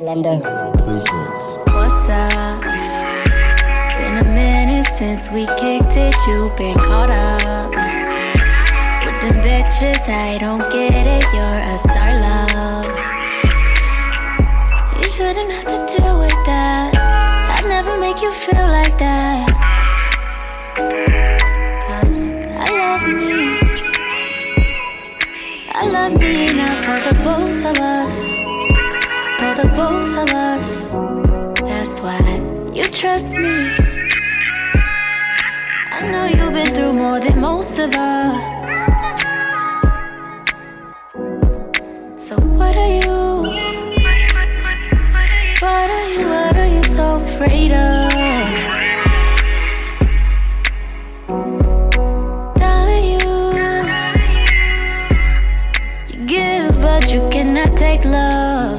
Slender. What's up? Been a minute since we kicked it. You been caught up with them bitches. I don't get it. You're a star, love. You shouldn't have to deal with that. I'd never make you feel like that. 'Cause I love me enough for the both of us. For the both of us. That's why you trust me. I know you've been through more than most of us. So what are you? What are you so afraid of? Darling, you give but you cannot take love.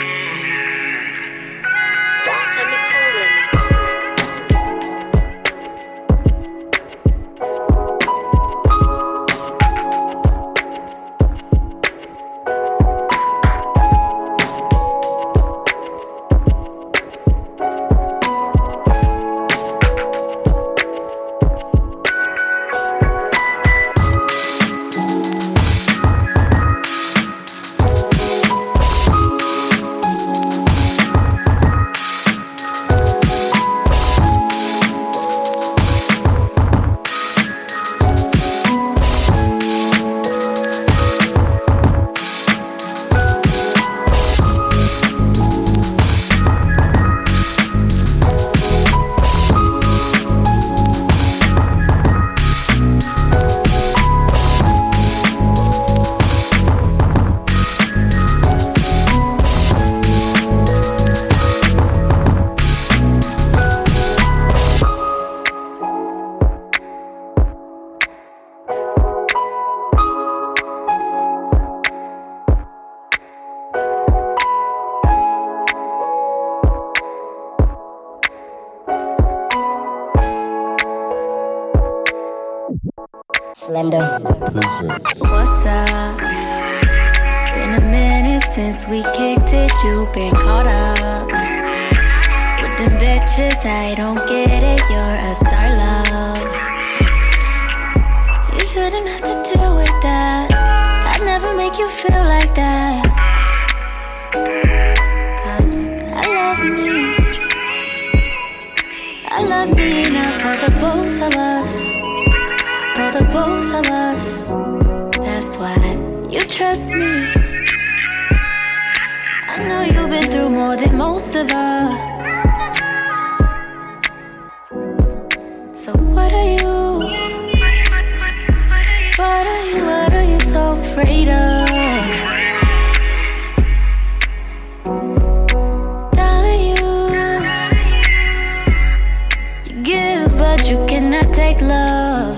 Slender. What's up? Been a minute since we kicked it. You been caught up with them bitches. I don't get it. You're a star, love. You shouldn't have to deal with that. I'd never make you feel like that. 'Cause I love me enough for the both of us. For the both of us. That's why you trust me. I know you've been through more than most of us. So what are you? What are you so afraid of? Darling, you give but you cannot take love.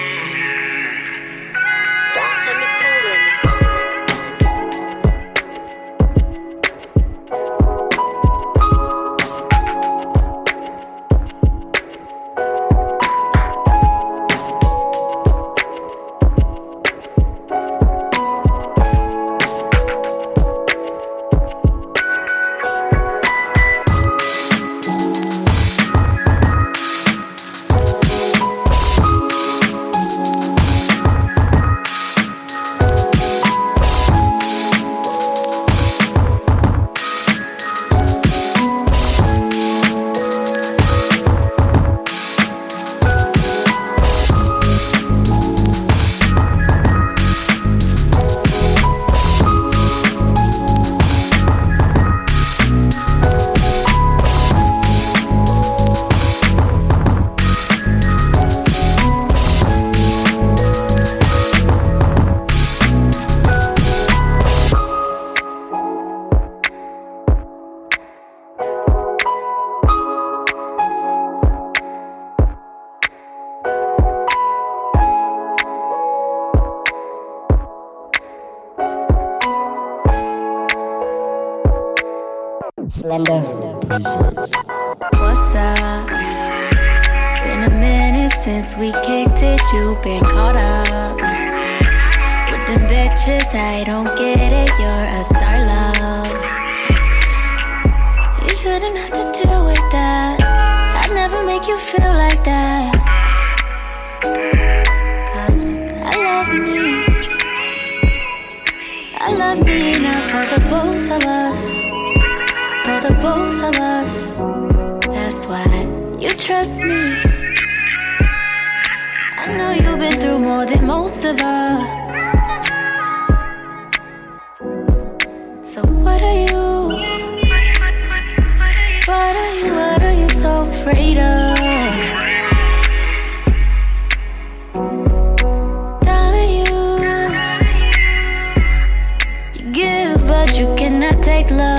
Slender. What's up? Been a minute since we kicked it. You been caught up with them bitches. I don't get it. You're a star, love. shouldn't have to deal with that. I'd never make you feel like that. 'Cause I love me. I love me enough for the both of us. For the both of us. That's why you trust me. I know you've been through more than most of us. So what are you? What are you so afraid of? Darling, you give, but you cannot take love.